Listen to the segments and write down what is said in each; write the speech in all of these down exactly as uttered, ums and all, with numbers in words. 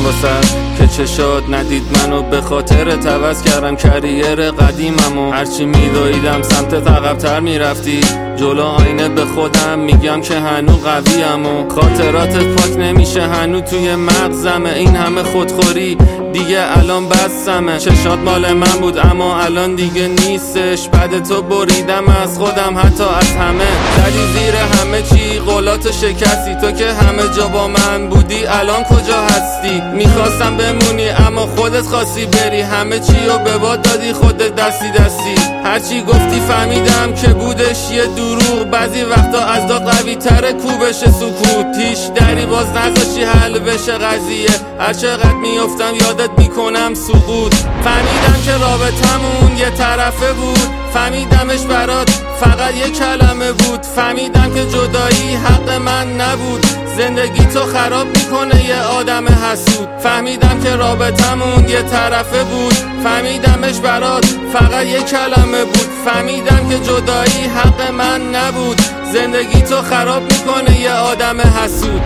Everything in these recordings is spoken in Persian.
واسه که چشات ندید منو به خاطر عوض کردم کریر قدیممو. هرچی میدویدم سمت عقب‌تر میرفتی، جلو آینه به خودم میگم که هنو قویم و خاطراتت پاک نمیشه هنو توی مغزمه. این همه خودخوری دیگه الان بسمه. چشات مال من بود اما الان دیگه نیستش. بعد تو بریدم از خودم حتی از همه. زدی زیر همه چی قولاتو شکستی، تو که همه جا با من بودی الان کجا هستی؟ میخواستم بمونی اما خودت خواستی بری، همه چی رو به باد دادی خودت دستی دستی. هرچی گفتی فهمیدم که بودش یه دروغ، بعضی وقتا از داد قوی تره کوبش سکوت. هیچ دری باز نذاشی حل بشه قضیه، هر چقدر میافتم یادت میکنم سقوط. فهمیدم که رابطمون یه طرفه بود، فهمیدمش برات فقط یه کلمه بود. فهمیدم که جدایی حق من نبود، زندگی تو خراب میکنه یه آدم حسود. فهمیدم که رابطمون یه طرفه بود، فهمیدمش برات فقط یه کلمه بود. فهمیدم که جدایی حق من نبود، زندگی تو خراب میکنه یه آدم حسود.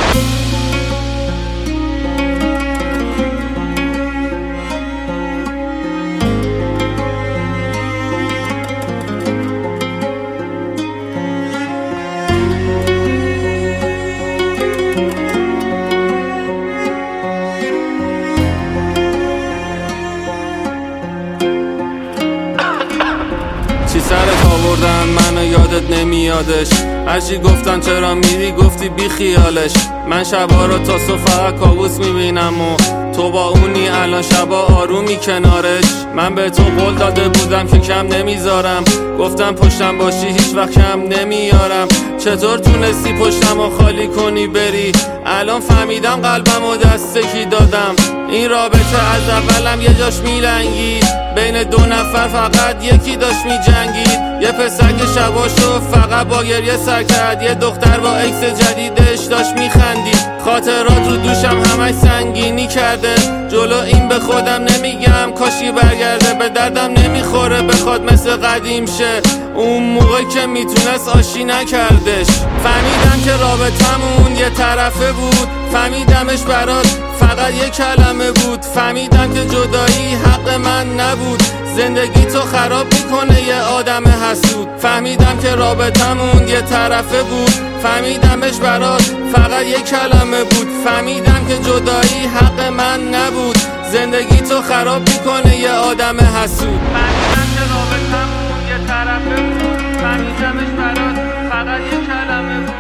چی سرت آوردن منو یادت نمیادش، هرچی گفتن چرا میری گفتی بی خیالش. من شبا رو تا صبح فقط کابوس میبینم و تو با اونی الان شبا آرومی کنارش. من به تو قول داده بودم که کم نمیذارم، گفتم پشتم باشی هیچ وقت کم نمیارم. چطور تونستی پشتم رو خالی کنی بری؟ الان فهمیدم قلبم و دسته کی دادم. این رابطه از اولم یه جاش میلنگید، بین دو نفر فقط یکی داشت میجنگید. یه پسر که شباشو فقط با گریه سر کرد، یه دختر با اکس جدیدش داشت میخندید. خاطرات رو دوشم همش سنگینی کرده، جلو این به خودم نمیگم کاشی برگرده. به دردم نمیخوره بخواد مثل قدیم شه، اون موقع که میتونست آشی نکردش. فهمیدم که رابطمون یه طرفه بود، فهمیدمش برات فقط یه کلمه بود. فهمیدم که جدایی حق من نبود، زندگی تو خراب میکنه یه آدم حسود. فهمیدم که رابطمون یه طرفه بود، فهمیدمش برات فقط یه کلمه بود. فهمیدم که جدایی حق من نبود، زندگی تو خراب میکنه یه آدم حسود. فهمیدم که رابطمون یه طرفه بود، فهمیدمش برات فقط یه کلمه بود.